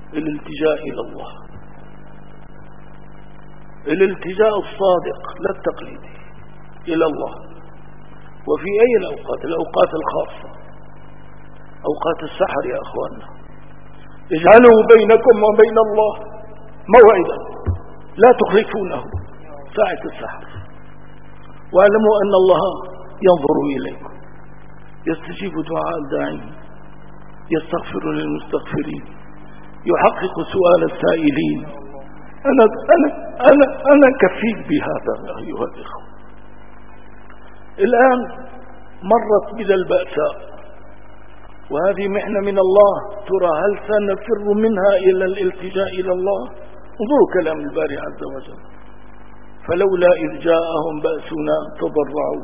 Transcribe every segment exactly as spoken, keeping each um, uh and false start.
الالتجاء إلى الله، الالتجاء الصادق لا التقليدي إلى الله. وفي أي الأوقات؟ الأوقات الخاصة، أوقات السحر يا أخواننا. اجعلوا بينكم وبين الله موعدا لا تخلفونه، ساعة السحر. واعلموا أن الله ينظر إليكم، يستجيب دعاء الداعين، يستغفر للمستغفرين، يحقق سؤال السائلين. أنا, أنا, أنا, أنا كفيل بهذا أيها الإخوة. الآن مرت بنا البأساء، وهذه محنة من الله. ترى هل سنفر منها إلى الالتجاء إلى الله؟ انظروا كلام الباري عز وجل: فلولا إذ جاءهم بأسنا تضرعوا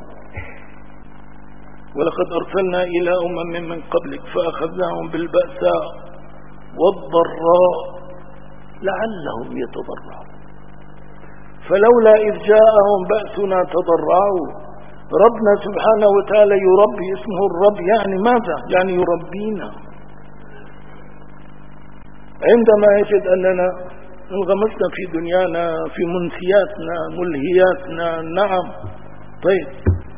ولقد أرسلنا إلى أمم من قبلك فأخذناهم بالبأساء والضراء لعلهم يتضرعون. فلولا إذ جاءهم بأسنا تضرعوا. ربنا سبحانه وتعالى يربي، اسمه الرب، يعني ماذا؟ يعني يربينا. عندما يجد أننا انغمسنا في دنيانا، في منسياتنا، ملهياتنا، نعم، طيب،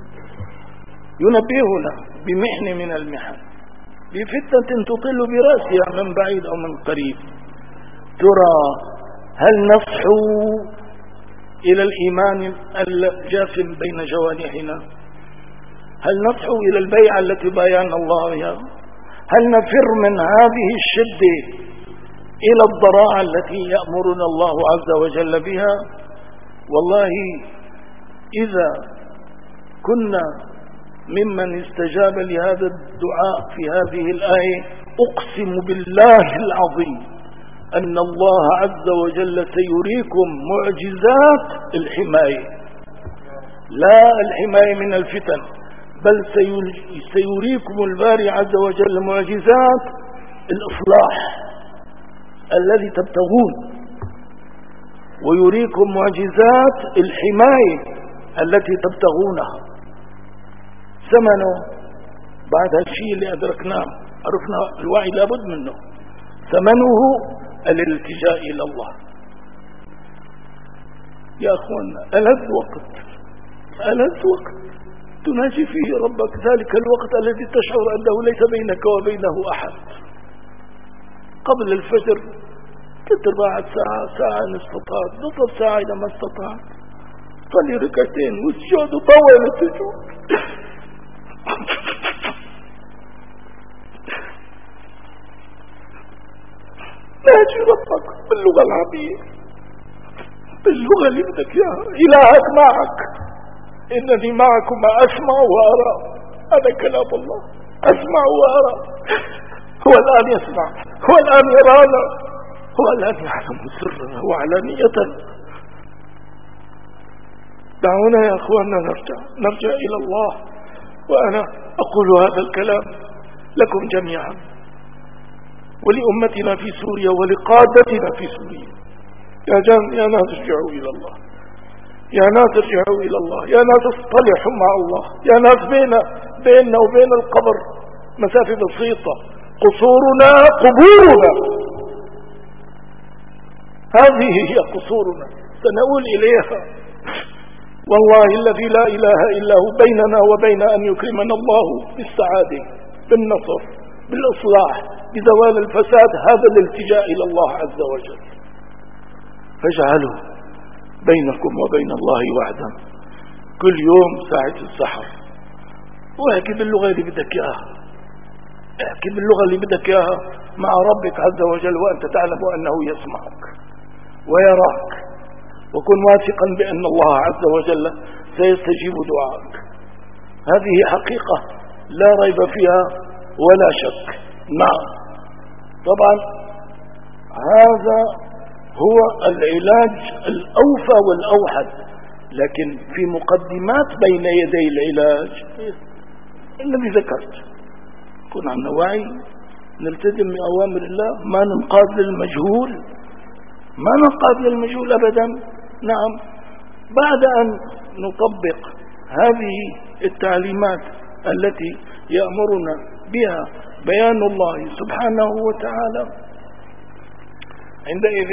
ينبهنا بمحن من المحن، بفتنة تطل برأسها من بعيد أو من قريب. ترى هل نصحو إلى الإيمان الجاثم بين جوانحنا؟ هل نصحو إلى البيعة التي بايعنا الله بها؟ هل نفر من هذه الشدة إلى الضراعة التي يأمرنا الله عز وجل بها؟ والله إذا كنا ممن استجاب لهذا الدعاء في هذه الآية، أقسم بالله العظيم أن الله عز وجل سيريكم معجزات الحماية، لا الحماية من الفتن، بل سيريكم الباري عز وجل معجزات الإصلاح الذي تبتغون، ويريكم معجزات الحماية التي تبتغونها. ثمنه بعد هالشيء اللي أدركناه، عرفنا الوعي لابد منه، ثمنه الالتجاء إلى الله. يا أخوانا، ألذ وقت، ألذ وقت تناجي فيه ربك، ذلك الوقت الذي تشعر أنه ليس بينك وبينه أحد. قبل الفجر تتباعد ساعة، ساعة إن استطعت، نصف ساعة إذا ما استطعت، صلي ركعتين واسجد وطول السجود. ناجي ربك باللغة العربية، باللغة اللي بدك اياها. إلهك معك، إنني معكم أسمع وأرى. هذا كلام الله، أسمع وأرى. هو الآن يسمع، هو الآن يرانا، هو الآن يعلم سرنا وعلانيتنا. دعونا يا أخواننا نرجع نرجع إلى الله. وأنا أقول هذا الكلام لكم جميعا، ولأمتنا في سوريا ولقادتنا في سوريا. يا جان يا ناس ارجعوا إلى الله، يا ناس ارجعوا إلى الله، يا ناس اصطلحوا مع الله، يا ناس بيننا بيننا وبين القبر مسافة بسيطة، قصورنا قبورنا، هذه هي قصورنا سنقول إليها. والله الذي لا إله إلا هو بيننا وبين أن يكرمنا الله بالسعادة، بالنصر، بالإصلاح، بزوال الفساد، هذا الالتجاء إلى الله عز وجل. فاجعلوا بينكم وبين الله وعدا كل يوم ساعة السحر، واحكي باللغة اللي بدك إياها، احكي باللغة اللي بدك إياها مع ربك عز وجل، وأنت تعلم أنه يسمعك ويراك. وكن واثقا بأن الله عز وجل سيستجيب دعائك. هذه حقيقة لا ريب فيها ولا شك. نعم، طبعا هذا هو العلاج الأوفى والأوحد، لكن في مقدمات بين يدي العلاج الذي ذكرت، كن عنا وعي، نلتزم بأوامر الله، ما ننقاد للمجهول، ما ننقاد للمجهول أبدا. نعم، بعد أن نطبق هذه التعليمات التي يأمرنا بها بيان الله سبحانه وتعالى، عندئذ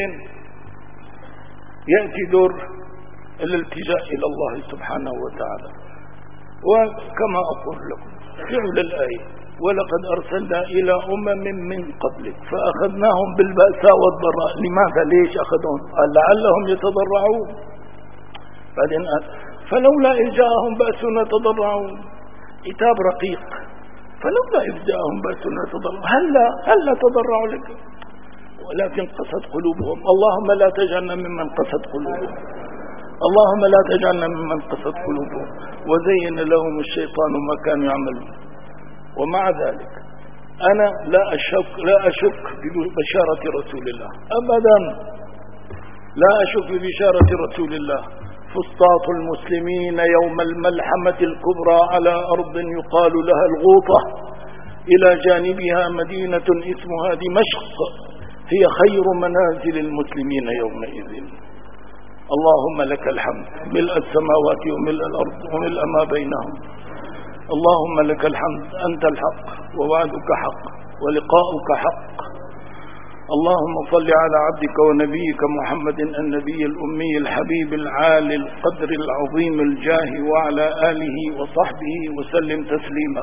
يأتي دور الالتجاء إلى الله سبحانه وتعالى. وكما أقول لكم فعل الآية ولقد أرسلنا إلى أمم من قبلك فأخذناهم بالبأساء والضراء. لماذا؟ ليش أخذهم؟ قال لعلهم يتضرعون. بعدين فلولا إذ جاءهم بأسنا تضرعون. كتاب رقيق. فلولا إذ جاءهم بأسنا تضرعون. هلا هلا تضرعوا لك ولكن قست قلوبهم. اللهم لا تجعلنا ممن قست قلوبهم، اللهم لا تجعلنا ممن قست قلوبهم. وزين لهم الشيطان ما كانوا يعملون. ومع ذلك أنا لا أشك لا أشك ببشارة رسول الله أبدا، لا أشك ببشارة رسول الله. فسطاط المسلمين يوم الملحمة الكبرى على أرض يقال لها الغوطة، إلى جانبها مدينة اسمها دمشق، هي خير منازل المسلمين يومئذ. اللهم لك الحمد ملء السماوات وملء الأرض وملء ما بينهم. اللهم لك الحمد، أنت الحق ووعدك حق ولقاؤك حق. اللهم صل على عبدك ونبيك محمد النبي الأمي الحبيب العالي القدر العظيم الجاه وعلى آله وصحبه وسلم تسليما.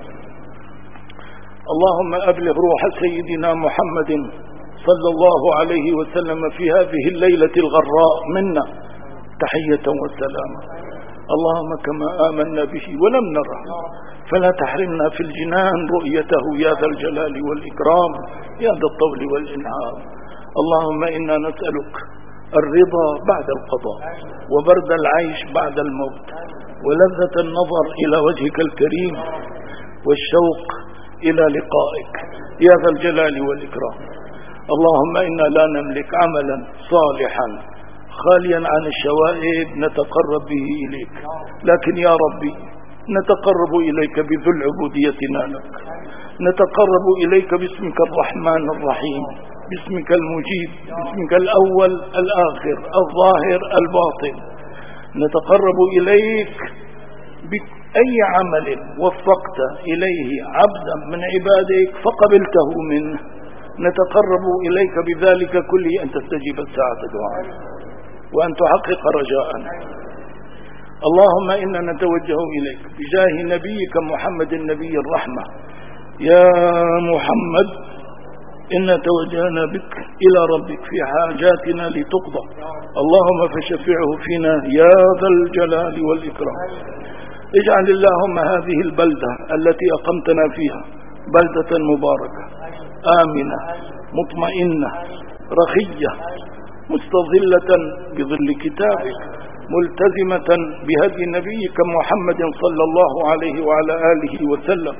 اللهم أبلغ روح سيدنا محمد صلى الله عليه وسلم في هذه الليلة الغراء منا تحية وسلاما. اللهم كما آمنا به ولم نره فلا تحرمنا في الجنان رؤيته يا ذا الجلال والإكرام يا ذا الطول والإنعام. اللهم إنا نسألك الرضا بعد القضاء وبرد العيش بعد الموت ولذة النظر إلى وجهك الكريم والشوق إلى لقائك يا ذا الجلال والإكرام. اللهم إنا لا نملك عملا صالحا خاليا عن الشوائب نتقرب به إليك، لكن يا ربي نتقرب إليك بذل عبوديتنا لك، نتقرب إليك باسمك الرحمن الرحيم، باسمك المجيب، باسمك الأول الآخر الظاهر الباطن. نتقرب إليك بأي عمل وفقت إليه عبدا من عبادك فقبلته منه، نتقرب إليك بذلك كله أن تستجيب الساعة دعاءنا وأن تحقق رجاءنا. اللهم إنا نتوجه إليك بجاه نبيك محمد النبي الرحمة. يا محمد إنا توجهنا بك إلى ربك في حاجاتنا لتقضى، اللهم فشفعه فينا يا ذا الجلال والإكرام. اجعل اللهم هذه البلدة التي أقمتنا فيها بلدة مباركة آمنة مطمئنة رخية مستظلة بظل كتابك ملتزمة بهدي نبيك محمد صلى الله عليه وعلى آله وسلم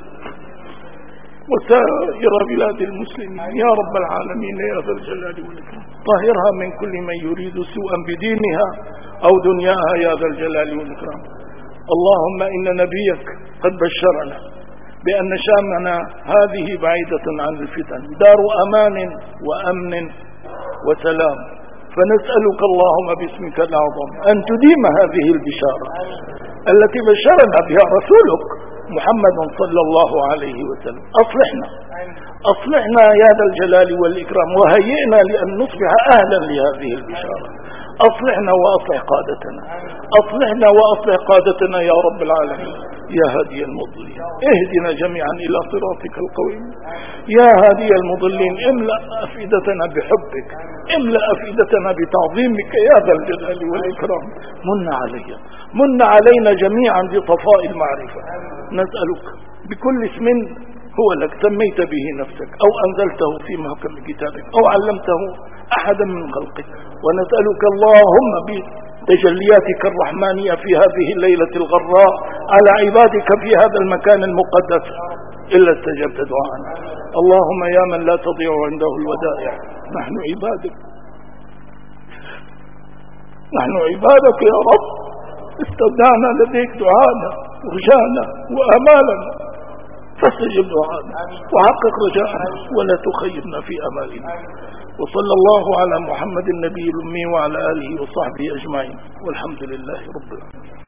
وسائر بلاد المسلمين يا رب العالمين يا ذا الجلال والإكرام. طهرها من كل من يريد سوءا بدينها أو دنياها يا ذا الجلال والإكرام. اللهم إن نبيك قد بشرنا بأن شامنا هذه بعيدة عن الفتن دار أمان وأمن وسلام، فنسألك اللهم باسمك الأعظم أن تديم هذه البشارة التي بشرنا بها رسولك محمد صلى الله عليه وسلم. أصلحنا أصلحنا يا ذا الجلال والإكرام وهيئنا لأن نصبح أهلا لهذه البشارة. أصلحنا وأصلح قادتنا، أصلحنا وأصلح قادتنا يا رب العالمين يا هادي المضلين. اهدنا جميعا إلى صراطك القويم يا هادي المضلين. املأ أفئدتنا بحبك، املأ أفئدتنا بتعظيمك يا ذا الجلال والإكرام. من علي من علينا جميعا بطفاء المعرفة. نسألك بكل اسم هو لك سميت به نفسك أو أنزلته في محكم كتابك أو علمته أحدا من خلقك، ونسألك اللهم بتجلياتك الرحمانية في هذه الليلة الغراء على عبادك في هذا المكان المقدس إلا استجبت دعاءنا. اللهم يا من لا تضيع عنده الودائع، نحن عبادك نحن عبادك يا رب، استودعنا لديك دعانا ورجانا وأمالنا، فاستجب دعانا وحقق رجاءنا ولا تخيبنا في أمالنا. وصلى الله على محمد النبي الأمي وعلى آله وصحبه أجمعين، والحمد لله رب العالمين.